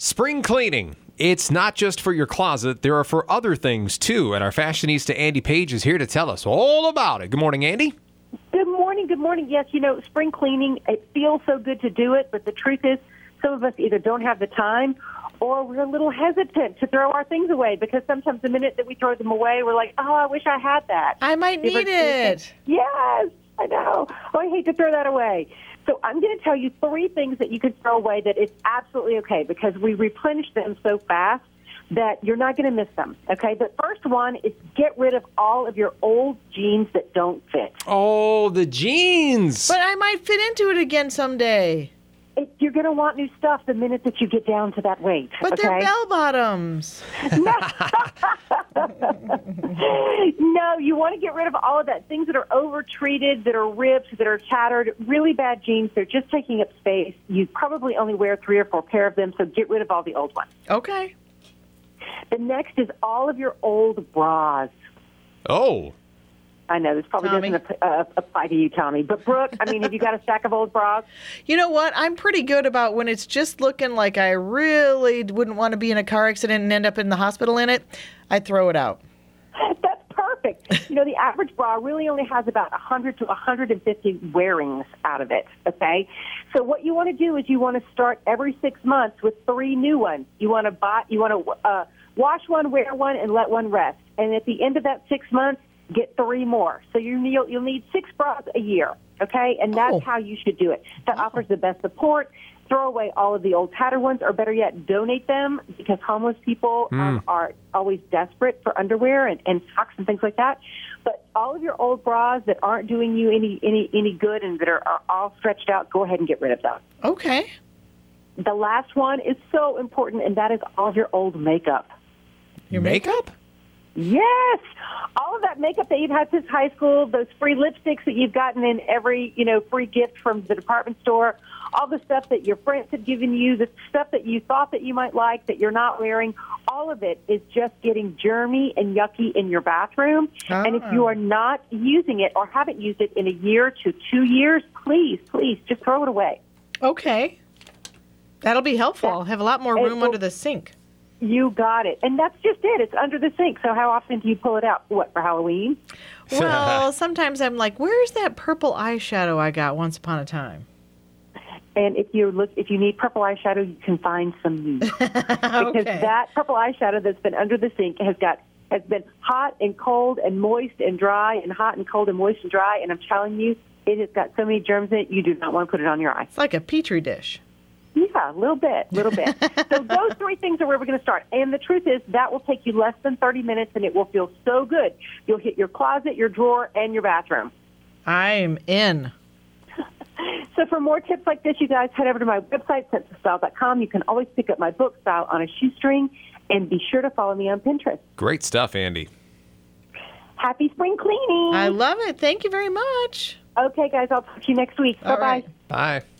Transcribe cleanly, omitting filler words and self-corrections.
Spring cleaning. It's not just for your closet. There are for other things, too. And our fashionista, Andy Page, is here to tell us all about it. Good morning, Andy. Good morning. Good morning. Yes, spring cleaning, it feels so good to do it, but the truth is some of us either don't have the time or we're a little hesitant to throw our things away because sometimes the minute that we throw them away, we're like, oh, I wish I had that. I might need it. Yes, I know. Oh, I hate to throw that away. So I'm going to tell you 3 things that you can throw away that it's absolutely okay because we replenish them so fast that you're not going to miss them, okay? The first one is get rid of all of your old jeans that don't fit. Oh, the jeans. But I might fit into it again someday. You're going to want new stuff the minute that you get down to that weight, But okay? they're bell-bottoms. No, you want to get rid of all of that. Things that are over-treated, that are ripped, that are tattered, really bad jeans. They're just taking up space. You probably only wear 3 or 4 pair of them, so get rid of all the old ones. Okay. The next is all of your old bras. Oh. I know, this probably Tommy. doesn't apply to you, Tommy. But, Brooke, have you got a stack of old bras? You know what? I'm pretty good about when it's just looking like I really wouldn't want to be in a car accident and end up in the hospital in it. I throw it out. That's perfect. The average bra really only has about 100 to 150 wearings out of it, okay? So what you want to do is you want to start every 6 months with 3 new ones. You want to wash one, wear one, and let one rest. And at the end of that 6 months, get 3 more. So you'll need 6 bras a year, okay? And that's how you should do it. That offers the best support. Throw away all of the old tattered ones, or better yet, donate them because homeless people are always desperate for underwear and socks and things like that. But all of your old bras that aren't doing you any good and that are all stretched out, go ahead and get rid of them. Okay. The last one is so important, and that is all of your old makeup. Your makeup? Yes. All of that makeup that you've had since high school, those free lipsticks that you've gotten in every, free gift from the department store, all the stuff that your friends have given you, the stuff that you thought that you might like that you're not wearing, all of it is just getting germy and yucky in your bathroom. Oh. And if you are not using it or haven't used it in a year to 2 years, please, just throw it away. Okay. That'll be helpful. I'll have a lot more room under the sink. You got it. And that's just it. It's under the sink. So how often do you pull it out? What, for Halloween? Well, sometimes I'm like, where's that purple eyeshadow I got once upon a time? And if you need purple eyeshadow, you can find some new. Because that purple eyeshadow that's been under the sink has been hot and cold and moist and dry and hot and cold and moist and dry. And I'm telling you, it has got so many germs in it, you do not want to put it on your eye. It's like a petri dish. Yeah, a little bit. So those 3 things are where we're going to start. And the truth is that will take you less than 30 minutes, and it will feel so good. You'll hit your closet, your drawer, and your bathroom. I'm in. So for more tips like this, you guys head over to my website, sensestyle.com. You can always pick up my book, Style on a Shoestring, and be sure to follow me on Pinterest. Great stuff, Andy. Happy spring cleaning. I love it. Thank you very much. Okay, guys, I'll talk to you next week. All Bye-bye. right. Bye.